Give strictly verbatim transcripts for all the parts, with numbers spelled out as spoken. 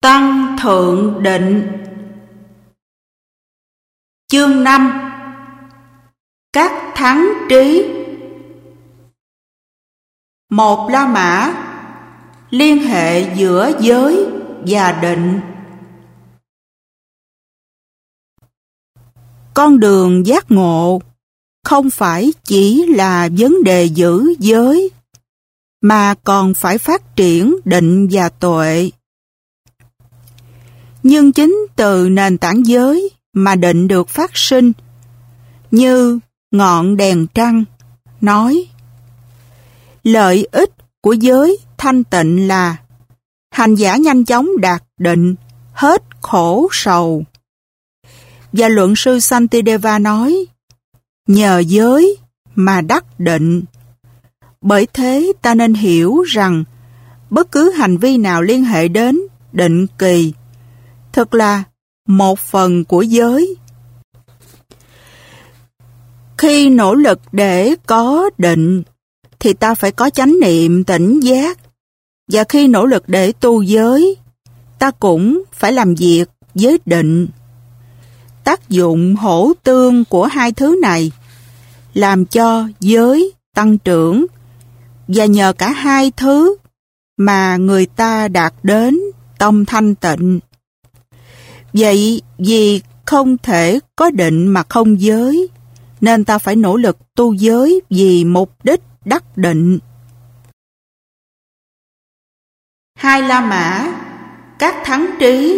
Tăng thượng định. Chương năm. Các thắng trí. Một La Mã. Liên hệ giữa giới và định. Con đường giác ngộ không phải chỉ là vấn đề giữ giới, mà còn phải phát triển định và tuệ. Nhưng chính từ nền tảng giới mà định được phát sinh, như ngọn đèn trăng nói: lợi ích của giới thanh tịnh là hành giả nhanh chóng đạt định, hết khổ sầu. Và luận sư Santideva nói: nhờ giới mà đắc định. Bởi thế ta nên hiểu rằng bất cứ hành vi nào liên hệ đến định kỳ thật là một phần của giới. Khi nỗ lực để có định thì ta phải có chánh niệm tỉnh giác, và khi nỗ lực để tu giới ta cũng phải làm việc với định. Tác dụng hỗ tương của hai thứ này làm cho giới tăng trưởng, và nhờ cả hai thứ mà người ta đạt đến tâm thanh tịnh. Vậy vì không thể có định mà không giới, nên ta phải nỗ lực tu giới vì mục đích đắc định. Hai La Mã. Các thắng trí.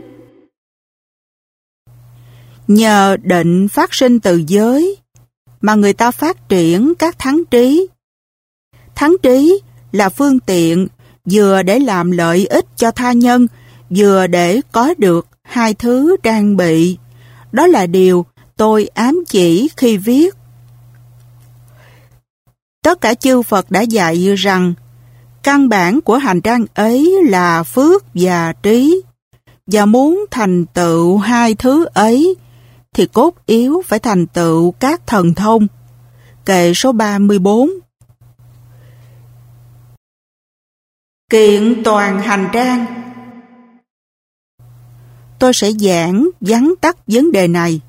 Nhờ định phát sinh từ giới mà người ta phát triển các thắng trí. Thắng trí là phương tiện vừa để làm lợi ích cho tha nhân, vừa để có được hai thứ trang bị. Đó là điều tôi ám chỉ khi viết. Tất cả chư Phật đã dạy rằng căn bản của hành trang ấy là phước và trí, và muốn thành tựu hai thứ ấy thì cốt yếu phải thành tựu các thần thông. Kệ số ba mươi bốn. Kiện toàn hành trang. Tôi sẽ giảng vắn tắt vấn đề này.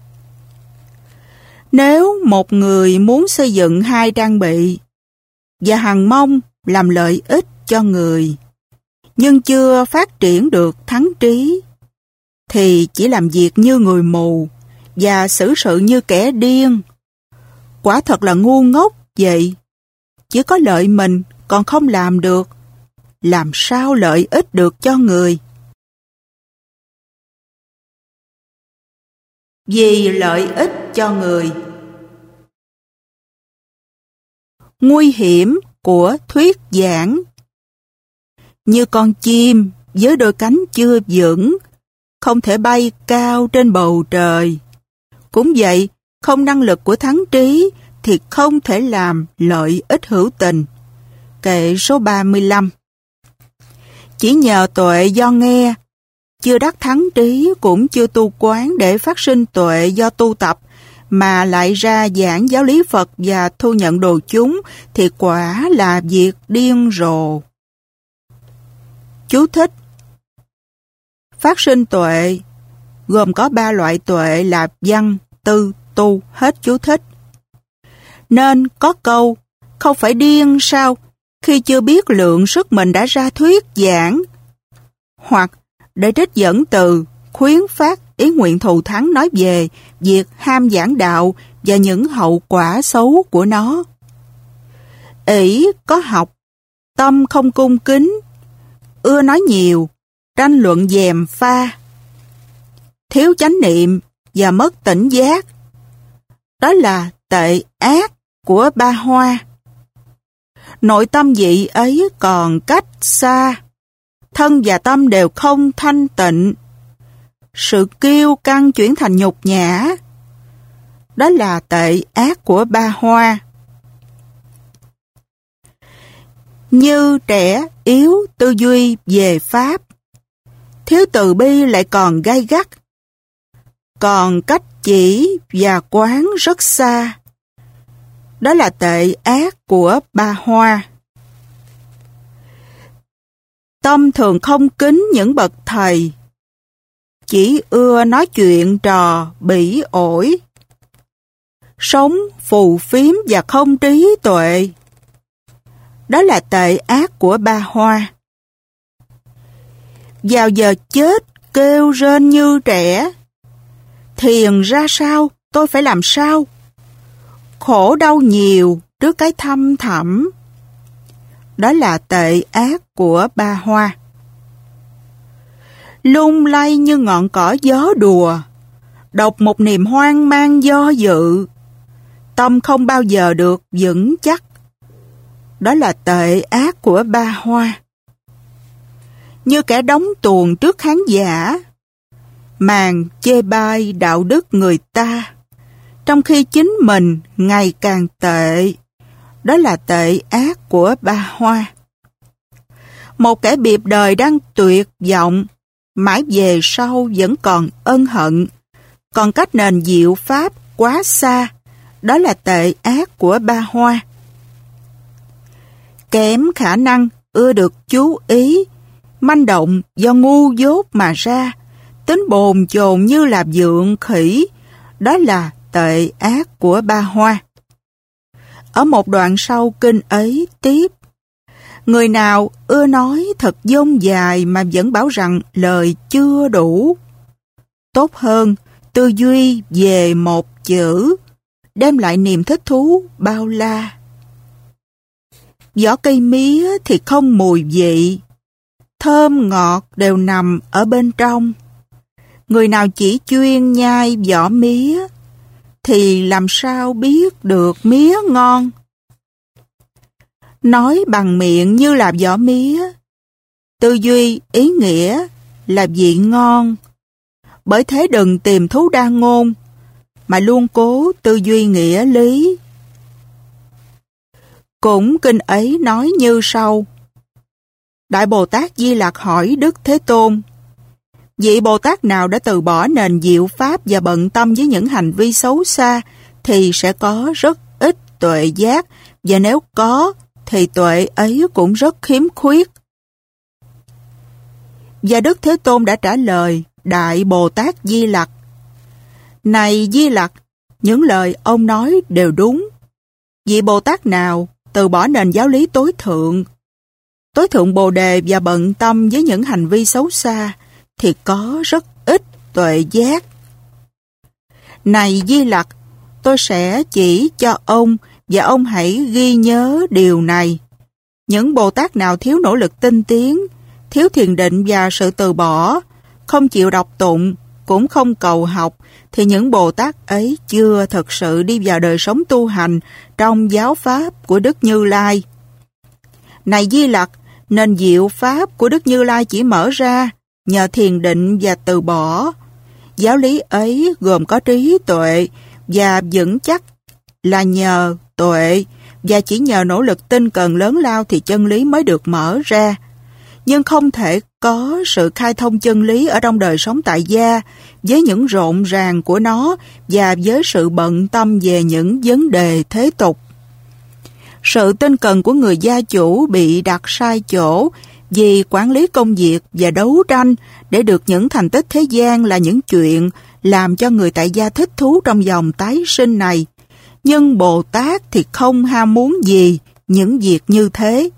Nếu một người muốn xây dựng hai trang bị và hằng mong làm lợi ích cho người, nhưng chưa phát triển được thắng trí, thì chỉ làm việc như người mù và xử sự như kẻ điên. Quả thật là ngu ngốc vậy. Chỉ có lợi mình còn không làm được, làm sao lợi ích được cho người? Vì lợi ích cho người. Nguy hiểm của thuyết giảng. Như con chim với đôi cánh chưa vững, không thể bay cao trên bầu trời. Cũng vậy, không năng lực của thắng trí thì không thể làm lợi ích hữu tình. Kệ số ba mươi lăm. Chỉ nhờ tuệ do nghe, chưa đắc thắng trí cũng chưa tu quán để phát sinh tuệ do tu tập, mà lại ra giảng giáo lý Phật và thu nhận đồ chúng, thì quả là việc điên rồ. Chú thích. Phát sinh tuệ gồm có ba loại tuệ là văn, tư, tu. Hết chú thích. Nên có câu, không phải điên sao khi chưa biết lượng sức mình đã ra thuyết giảng. Hoặc để trích dẫn từ khuyến phát ý nguyện thù thắng nói về việc ham giảng đạo và những hậu quả xấu của nó. Ỷ có học, tâm không cung kính, ưa nói nhiều, tranh luận dèm pha, thiếu chánh niệm và mất tỉnh giác. Đó là tệ ác của ba hoa. Nội tâm vị ấy còn cách xa, thân và tâm đều không thanh tịnh. Sự kiêu căng chuyển thành nhục nhã. Đó là tệ ác của ba hoa. Như trẻ yếu tư duy về Pháp, thiếu từ bi lại còn gay gắt, còn cách chỉ và quán rất xa. Đó là tệ ác của ba hoa. Tâm thường không kính những bậc thầy, chỉ ưa nói chuyện trò bỉ ổi. Sống phù phiếm và không trí tuệ, đó là tệ ác của ba Hoa. Vào giờ chết kêu rên như trẻ, thiền ra sao, tôi phải làm sao? Khổ đau nhiều trước cái thâm thẳm, đó là tệ ác của ba Hoa. Lung lay như ngọn cỏ gió đùa, đọc một niềm hoang mang do dự, tâm không bao giờ được vững chắc, đó là tệ ác của ba Hoa. Như kẻ đóng tuồng trước khán giả, màn chê bai đạo đức người ta, trong khi chính mình ngày càng tệ, đó là tệ ác của ba Hoa. Một kẻ biệp đời đang tuyệt vọng, mãi về sau vẫn còn ân hận, còn cách nền diệu pháp quá xa, đó là tệ ác của ba Hoa. Kém khả năng ưa được chú ý, manh động do ngu dốt mà ra, tính bồn chồn như là vượn khỉ, đó là tệ ác của ba Hoa. Ở một đoạn sau kinh ấy tiếp, người nào ưa nói thật dông dài mà vẫn bảo rằng lời chưa đủ, tốt hơn tư duy về một chữ, đem lại niềm thích thú bao la. Vỏ cây mía thì không mùi vị, thơm ngọt đều nằm ở bên trong. Người nào chỉ chuyên nhai vỏ mía, thì làm sao biết được mía ngon? Nói bằng miệng như là vỏ mía, tư duy ý nghĩa là vị ngon. Bởi thế đừng tìm thú đa ngôn, mà luôn cố tư duy nghĩa lý. Cũng kinh ấy nói như sau. Đại Bồ Tát Di Lặc hỏi Đức Thế Tôn, vị Bồ Tát nào đã từ bỏ nền diệu pháp và bận tâm với những hành vi xấu xa thì sẽ có rất ít tuệ giác, và nếu có thì tuệ ấy cũng rất khiếm khuyết. Và Đức Thế Tôn đã trả lời Đại Bồ Tát Di Lặc, này Di Lặc, những lời ông nói đều đúng. Vị Bồ Tát nào từ bỏ nền giáo lý tối thượng, tối thượng Bồ Đề và bận tâm với những hành vi xấu xa thì có rất ít tuệ giác. Này Di Lặc, tôi sẽ chỉ cho ông và ông hãy ghi nhớ điều này. Những Bồ Tát nào thiếu nỗ lực tinh tiến, thiếu thiền định và sự từ bỏ, không chịu đọc tụng, cũng không cầu học, thì những Bồ Tát ấy chưa thực sự đi vào đời sống tu hành trong giáo pháp của Đức Như Lai. Này Di Lặc, nền diệu pháp của Đức Như Lai chỉ mở ra nhờ thiền định và từ bỏ. Giáo lý ấy gồm có trí tuệ và vững chắc là nhờ tuệ, và chỉ nhờ nỗ lực tinh cần lớn lao thì chân lý mới được mở ra. Nhưng không thể có sự khai thông chân lý ở trong đời sống tại gia với những rộn ràng của nó và với sự bận tâm về những vấn đề thế tục. Sự tinh cần của người gia chủ bị đặt sai chỗ vì quản lý công việc và đấu tranh để được những thành tích thế gian là những chuyện làm cho người tại gia thích thú trong dòng tái sinh này. Nhưng Bồ Tát thì không ham muốn gì những việc như thế.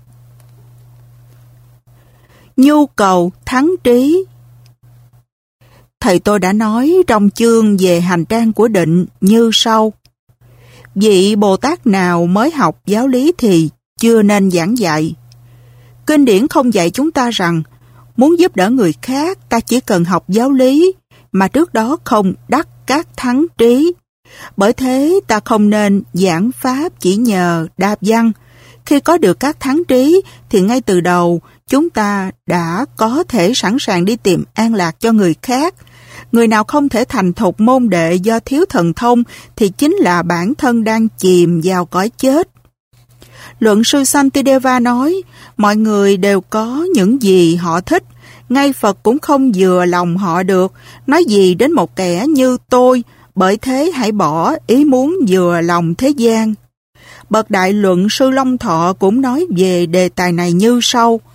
Nhu cầu thắng trí. Thầy tôi đã nói trong chương về hành trang của định như sau. Vị Bồ Tát nào mới học giáo lý thì chưa nên giảng dạy. Kinh điển không dạy chúng ta rằng muốn giúp đỡ người khác ta chỉ cần học giáo lý mà trước đó không đắc các thắng trí. Bởi thế ta không nên giảng pháp chỉ nhờ đa văn. Khi có được các thắng trí thì ngay từ đầu chúng ta đã có thể sẵn sàng đi tìm an lạc cho người khác. Người nào không thể thành thục môn đệ do thiếu thần thông thì chính là bản thân đang chìm vào cõi chết. Luận sư Santideva nói, mọi người đều có những gì họ thích, ngay Phật cũng không vừa lòng họ được, nói gì đến một kẻ như tôi, bởi thế hãy bỏ ý muốn vừa lòng thế gian. Bậc đại luận sư Long Thọ cũng nói về đề tài này như sau.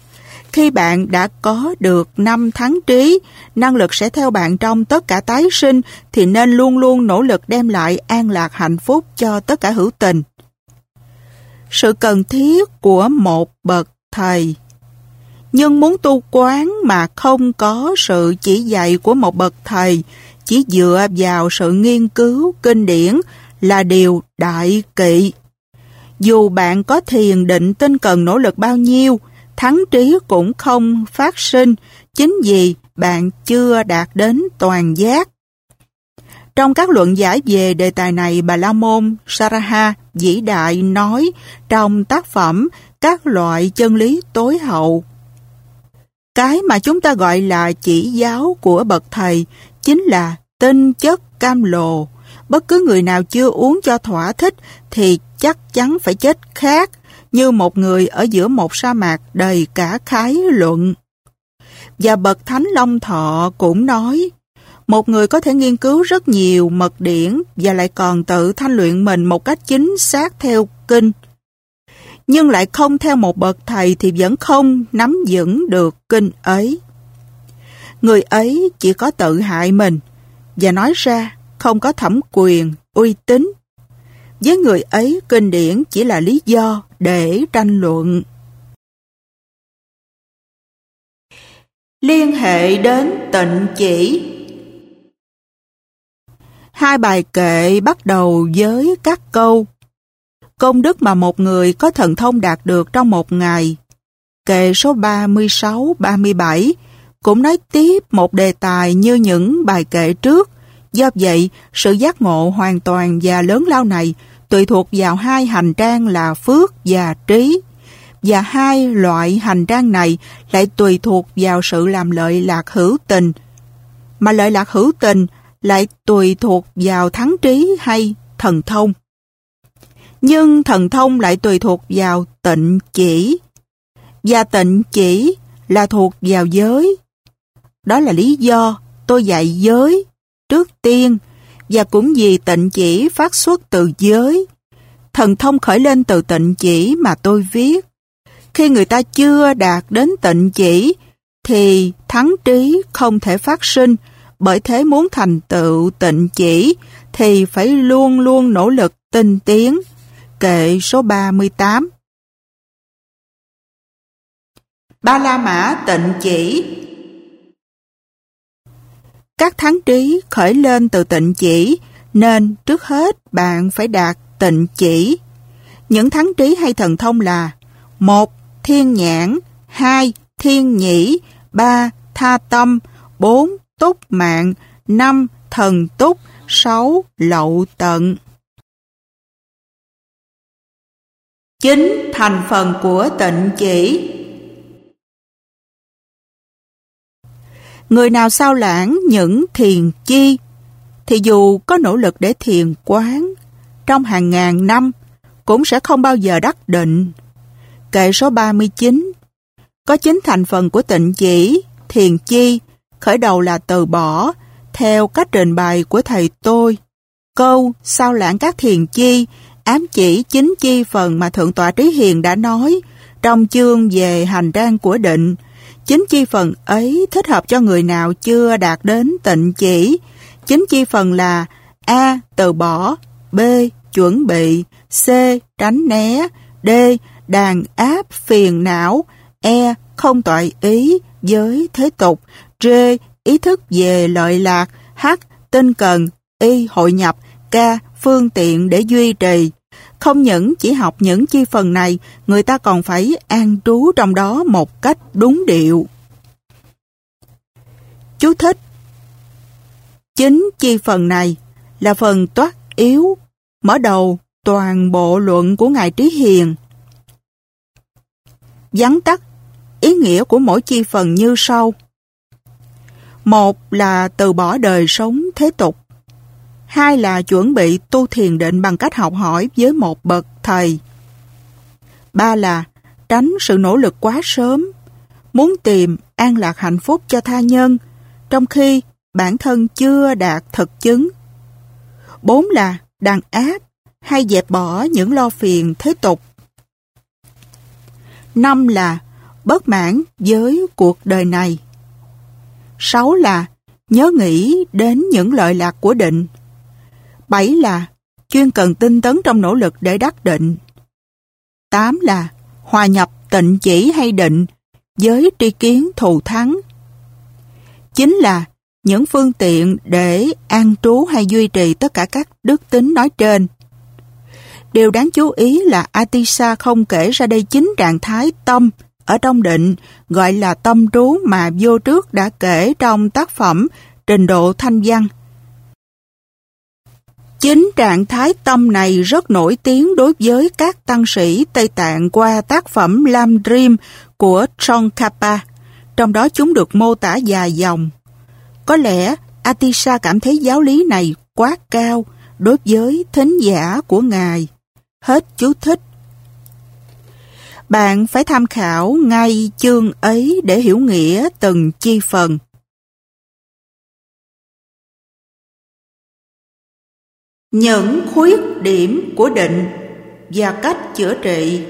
Khi bạn đã có được năm thắng trí, năng lực sẽ theo bạn trong tất cả tái sinh, thì nên luôn luôn nỗ lực đem lại an lạc hạnh phúc cho tất cả hữu tình. Sự cần thiết của một bậc thầy. Nhưng muốn tu quán mà không có sự chỉ dạy của một bậc thầy, chỉ dựa vào sự nghiên cứu kinh điển là điều đại kỵ. Dù bạn có thiền định tinh cần nỗ lực bao nhiêu, thắng trí cũng không phát sinh, chính vì bạn chưa đạt đến toàn giác. Trong các luận giải về đề tài này, Bà La Môn Saraha vĩ đại nói trong tác phẩm Các loại chân lý tối hậu: cái mà chúng ta gọi là chỉ giáo của bậc thầy chính là tinh chất cam lồ. Bất cứ người nào chưa uống cho thỏa thích thì chắc chắn phải chết khát, như một người ở giữa một sa mạc đầy cả khái luận. Và bậc Thánh Long Thọ cũng nói, một người có thể nghiên cứu rất nhiều mật điển và lại còn tự thanh luyện mình một cách chính xác theo kinh, nhưng lại không theo một bậc thầy thì vẫn không nắm vững được kinh ấy. Người ấy chỉ có tự hại mình và nói ra không có thẩm quyền, uy tín. Với người ấy, kinh điển chỉ là lý do để tranh luận. Liên hệ đến tịnh chỉ. Hai bài kệ bắt đầu với các câu: công đức mà một người có thần thông đạt được trong một ngày. Kệ số ba mươi sáu ba mươi bảy cũng nói tiếp một đề tài như những bài kệ trước. Do vậy, sự giác ngộ hoàn toàn và lớn lao này tùy thuộc vào hai hành trang là phước và trí. Và hai loại hành trang này lại tùy thuộc vào sự làm lợi lạc hữu tình. Mà lợi lạc hữu tình lại tùy thuộc vào thắng trí hay thần thông. Nhưng thần thông lại tùy thuộc vào tịnh chỉ. Và tịnh chỉ là thuộc vào giới. Đó là lý do tôi dạy giới trước tiên, và cũng vì tịnh chỉ phát xuất từ giới. Thần thông khởi lên từ tịnh chỉ mà tôi viết. Khi người ta chưa đạt đến tịnh chỉ, thì thắng trí không thể phát sinh, bởi thế muốn thành tựu tịnh chỉ, thì phải luôn luôn nỗ lực tinh tiến. Kệ số ba mươi tám. Ba La Mã tịnh chỉ. Các thắng trí khởi lên từ tịnh chỉ, nên trước hết bạn phải đạt tịnh chỉ. Những thắng trí hay thần thông là: một. Thiên nhãn, hai. Thiên nhĩ, ba. Tha tâm, bốn. Túc mạng, năm. Thần túc, sáu. Lậu tận. Chính thành phần của tịnh chỉ. Người nào sao lãng những thiền chi, thì dù có nỗ lực để thiền quán trong hàng ngàn năm, cũng sẽ không bao giờ đắc định. Kệ số ba mươi chín. Có chín thành phần của tịnh chỉ, thiền chi, khởi đầu là từ bỏ, theo cách trình bày của thầy tôi. Câu sao lãng các thiền chi ám chỉ chính chi phần mà Thượng tọa Trí Hiền đã nói trong chương về hành trang của định. Chính chi phần ấy thích hợp cho người nào chưa đạt đến tịnh chỉ. Chính chi phần là: A. Từ bỏ, B. Chuẩn bị, C. Tránh né, D. Đàn áp phiền não, E. Không toại ý với thế tục, G. Ý thức về lợi lạc, H. Tinh cần, Y. Hội nhập, K. Phương tiện để duy trì. Không những chỉ học những chi phần này, người ta còn phải an trú trong đó một cách đúng điệu. Chú thích: chính chi phần này là phần toát yếu, mở đầu toàn bộ luận của Ngài Trí Hiền. Vắn tắt, ý nghĩa của mỗi chi phần như sau. Một là từ bỏ đời sống thế tục. Hai là chuẩn bị tu thiền định bằng cách học hỏi với một bậc thầy. Ba là tránh sự nỗ lực quá sớm, muốn tìm an lạc hạnh phúc cho tha nhân, trong khi bản thân chưa đạt thực chứng. Bốn là đàn áp hay dẹp bỏ những lo phiền thế tục. Năm là bất mãn với cuộc đời này. Sáu là nhớ nghĩ đến những lợi lạc của định. Bảy là chuyên cần tinh tấn trong nỗ lực để đắc định. Tám là hòa nhập tịnh chỉ hay định với tri kiến thù thắng. Chín là những phương tiện để an trú hay duy trì tất cả các đức tính nói trên. Điều đáng chú ý là Atisa không kể ra đây chính trạng thái tâm ở trong định gọi là tâm trú mà vô trước đã kể trong tác phẩm Trình độ Thanh Văn. Chính trạng thái tâm này rất nổi tiếng đối với các tăng sĩ Tây Tạng qua tác phẩm Lam Dream của Tsongkhapa, trong đó chúng được mô tả dài dòng. Có lẽ Atisa cảm thấy giáo lý này quá cao đối với thính giả của Ngài. Hết chú thích. Bạn phải tham khảo ngay chương ấy để hiểu nghĩa từng chi phần. Những khuyết điểm của định và cách chữa trị.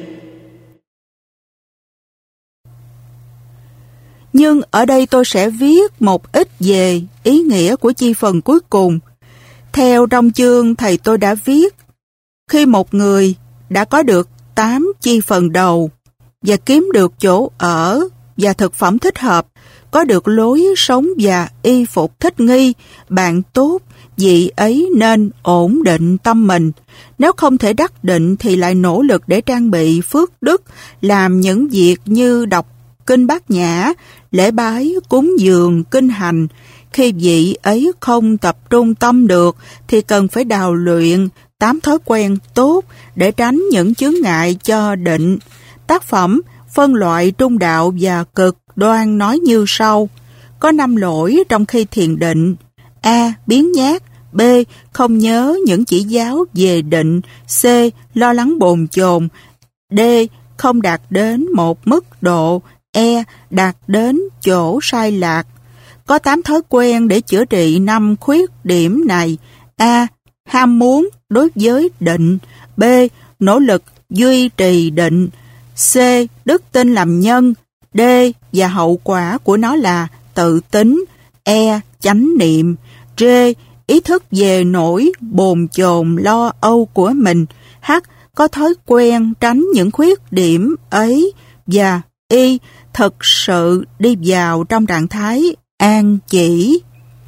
Nhưng ở đây tôi sẽ viết một ít về ý nghĩa của chi phần cuối cùng. Theo trong chương thầy tôi đã viết, khi một người đã có được tám chi phần đầu và kiếm được chỗ ở và thực phẩm thích hợp, có được lối sống và y phục thích nghi, bạn tốt, vị ấy nên ổn định tâm mình. Nếu không thể đắc định thì lại nỗ lực để trang bị phước đức, làm những việc như đọc kinh Bát Nhã, lễ bái, cúng dường, kinh hành. Khi vị ấy không tập trung tâm được thì cần phải đào luyện tám thói quen tốt để tránh những chướng ngại cho định. Tác phẩm phân loại trung đạo và cực đoan nói như sau. Có năm lỗi trong khi thiền định. A. Biếng nhác. B. Không nhớ những chỉ giáo về định. C. Lo lắng bồn chồn. D. Không đạt đến một mức độ. E. Đạt đến chỗ sai lạc. Có tám thói quen để chữa trị năm khuyết điểm này. A. Ham muốn đối với định. B. Nỗ lực duy trì định. C. Đức tin làm nhân. D. Và hậu quả của nó là tự tính. E. Chánh niệm. D. Ý thức về nỗi bồn chồn lo âu của mình. H. Có thói quen tránh những khuyết điểm ấy. Và Y. Thực sự đi vào trong trạng thái an chỉ.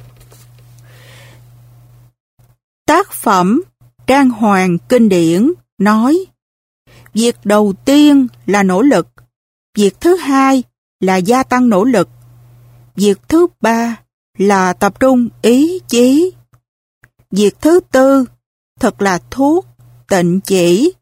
Tác phẩm Trang Hoàng Kinh Điển nói, việc đầu tiên là nỗ lực, việc thứ hai là gia tăng nỗ lực, việc thứ ba là tập trung ý chí, việc thứ tư thật là thuốc tịnh chỉ.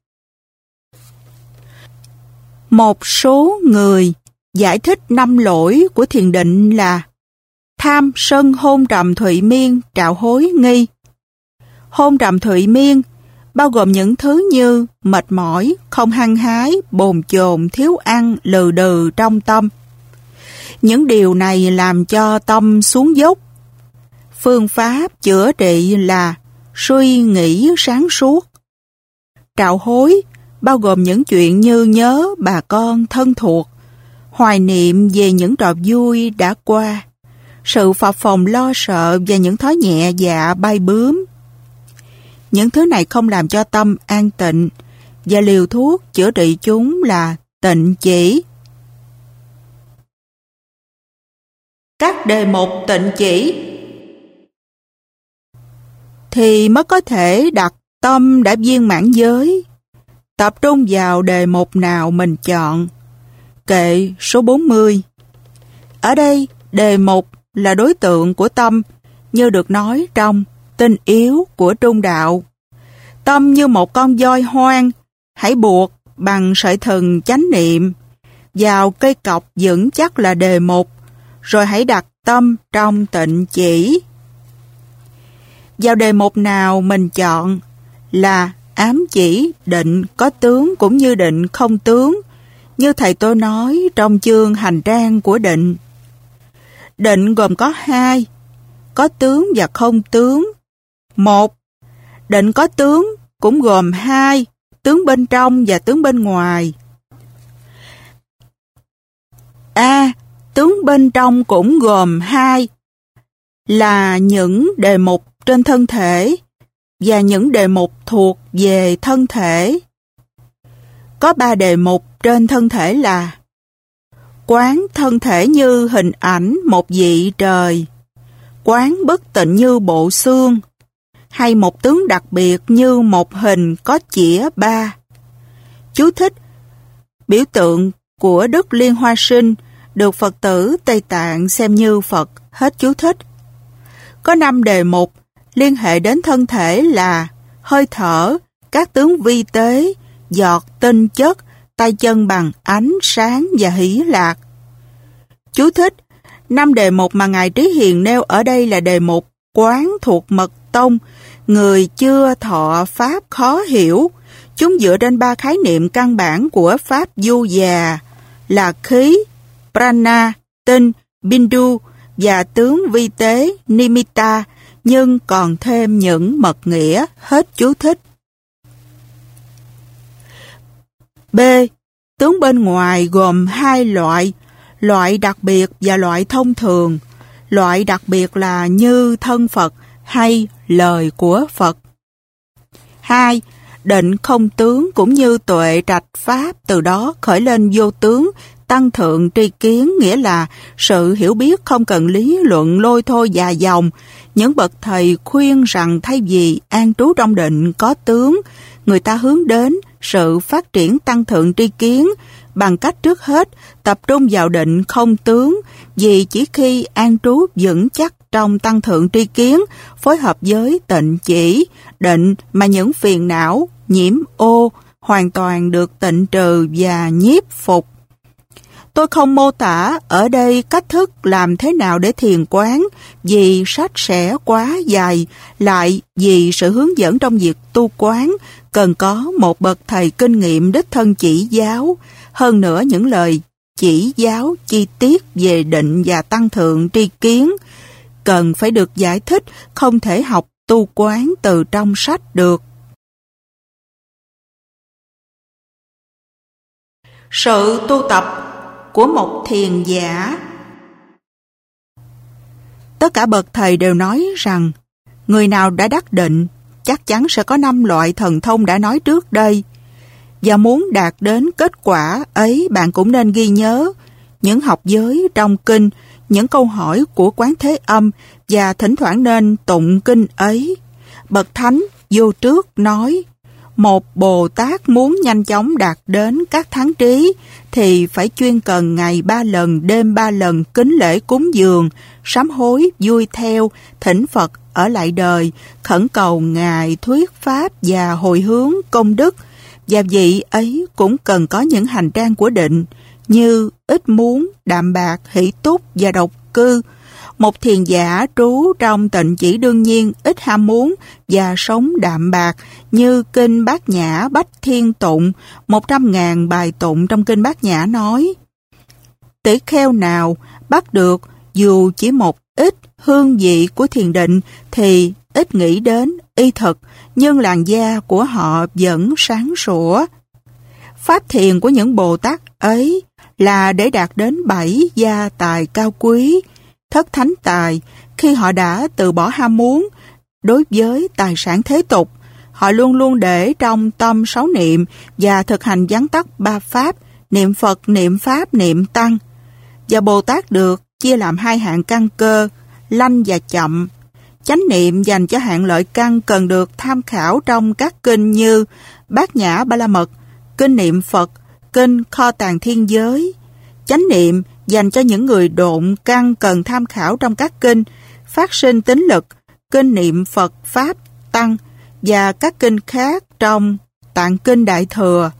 Một số người giải thích năm lỗi của thiền định là tham sân hôn trầm thụy miên trạo hối nghi. Hôn trầm thụy miên bao gồm những thứ như mệt mỏi, không hăng hái, bồn chồn, thiếu ăn, lừ đừ trong tâm. Những điều này làm cho tâm xuống dốc. Phương pháp chữa trị là suy nghĩ sáng suốt. Trạo hối bao gồm những chuyện như nhớ bà con thân thuộc, hoài niệm về những trò vui đã qua, sự phập phồng lo sợ và những thói nhẹ dạ bay bướm. Những thứ này không làm cho tâm an tịnh, và liều thuốc chữa trị chúng là tịnh chỉ. Các đề mục tịnh chỉ thì mới có thể đặt tâm đã viên mãn giới. Tập trung vào đề mục nào mình chọn. Kệ số bốn mươi. Ở đây, đề mục là đối tượng của tâm, như được nói trong Tinh yếu của Trung đạo. Tâm như một con voi hoang, hãy buộc bằng sợi thừng chánh niệm vào cây cọc vững chắc là đề mục, rồi hãy đặt tâm trong tịnh chỉ. Vào đề mục nào mình chọn là ám chỉ định có tướng cũng như định không tướng, như thầy tôi nói trong chương hành trang của định. Định gồm có hai, có tướng và không tướng. Một, định có tướng cũng gồm hai, tướng bên trong và tướng bên ngoài. A. Tướng bên trong cũng gồm hai là những đề mục trên thân thể và những đề mục thuộc về thân thể. Có ba đề mục trên thân thể là quán thân thể như hình ảnh một vị trời, quán bất tịnh như bộ xương, hay một tướng đặc biệt như một hình có chĩa ba. Chú thích: biểu tượng của Đức Liên Hoa Sinh được Phật tử Tây Tạng xem như Phật. Hết chú thích. Có năm đề mục liên hệ đến thân thể là hơi thở, các tướng vi tế, giọt tinh chất, tay chân bằng ánh sáng và hỷ lạc. Chú thích: năm đề mục mà Ngài Trí Hiền nêu ở đây là đề mục quán thuộc mật tông, người chưa thọ pháp khó hiểu. Chúng dựa trên ba khái niệm căn bản của pháp du già là khí, prana, tinh, bindu và tướng vi tế, nimitta, nhưng còn thêm những mật nghĩa. Hết chú thích. B. Tướng bên ngoài gồm hai loại, loại đặc biệt và loại thông thường. Loại đặc biệt là như thân Phật hay lời của Phật. hai. Định không tướng cũng như tuệ trạch pháp, từ đó khởi lên vô tướng, tăng thượng tri kiến, nghĩa là sự hiểu biết không cần lý luận lôi thôi dài dòng. Những bậc thầy khuyên rằng thay vì an trú trong định có tướng, người ta hướng đến sự phát triển tăng thượng tri kiến bằng cách trước hết tập trung vào định không tướng, vì chỉ khi an trú vững chắc trong tăng thượng tri kiến phối hợp với tịnh chỉ, định mà những phiền não, nhiễm ô hoàn toàn được tịnh trừ và nhiếp phục. Tôi không mô tả ở đây cách thức làm thế nào để thiền quán, vì sách sẽ quá dài, lại vì sự hướng dẫn trong việc tu quán cần có một bậc thầy kinh nghiệm đích thân chỉ giáo. Hơn nữa, những lời chỉ giáo chi tiết về định và tăng thượng tri kiến cần phải được giải thích, không thể học tu quán từ trong sách được. Sự tu tập của một thiền giả. Tất cả bậc thầy đều nói rằng người nào đã đắc định chắc chắn sẽ có năm loại thần thông đã nói trước đây. Và muốn đạt đến kết quả ấy, bạn cũng nên ghi nhớ những học giới trong kinh, những câu hỏi của Quán Thế Âm và thỉnh thoảng nên tụng kinh ấy. Bậc Thánh vô trước nói, một Bồ Tát muốn nhanh chóng đạt đến các thắng trí thì phải chuyên cần ngày ba lần, đêm ba lần kính lễ cúng dường, sám hối, vui theo, thỉnh Phật ở lại đời, khẩn cầu Ngài thuyết pháp và hồi hướng công đức. Và vị ấy cũng cần có những hành trang của định như ít muốn, đạm bạc, hỷ túc và độc cư. Một thiền giả trú trong tịnh chỉ đương nhiên, ít ham muốn và sống đạm bạc như kinh Bát Nhã Bách Thiên Tụng, một trăm ngàn bài tụng trong kinh Bát Nhã nói: tỷ kheo nào bắt được dù chỉ một ít hương vị của thiền định thì ít nghĩ đến y thực, nhưng làn da của họ vẫn sáng sủa. Pháp thiền của những Bồ Tát ấy là để đạt đến bảy gia tài cao quý, thất thánh tài. Khi họ đã từ bỏ ham muốn đối với tài sản thế tục, họ luôn luôn để trong tâm sáu niệm và thực hành vắn tắt ba pháp, niệm Phật, niệm Pháp, niệm Tăng. Và Bồ Tát được chia làm hai hạng căn cơ, lanh và chậm. Chánh niệm dành cho hạng lợi căn cần được tham khảo trong các kinh như Bát Nhã Ba La Mật, kinh Niệm Phật, kinh Kho Tàng Thiên Giới. Chánh niệm dành cho những người độn căn cần tham khảo trong các kinh Phát Sinh Tín Lực, kinh Niệm Phật, Pháp, Tăng và các kinh khác trong Tạng Kinh Đại Thừa.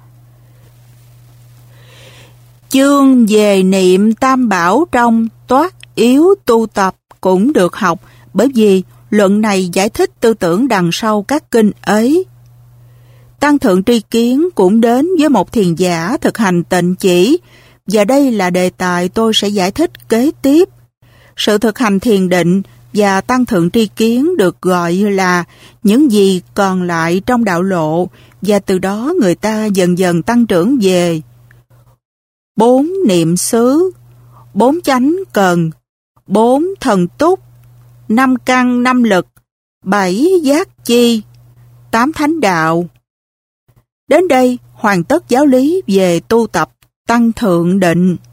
Chương về niệm Tam Bảo trong Toát Yếu Tu Tập cũng được học, bởi vì luận này giải thích tư tưởng đằng sau các kinh ấy. Tăng thượng tri kiến cũng đến với một thiền giả thực hành tịnh chỉ, và đây là đề tài tôi sẽ giải thích kế tiếp. Sự thực hành thiền định và tăng thượng tri kiến được gọi là những gì còn lại trong đạo lộ, và từ đó người ta dần dần tăng trưởng về bốn niệm xứ, bốn chánh cần, bốn thần túc, năm căn năm lực, bảy giác chi, tám thánh đạo. Đến đây hoàn tất giáo lý về tu tập tăng thượng định.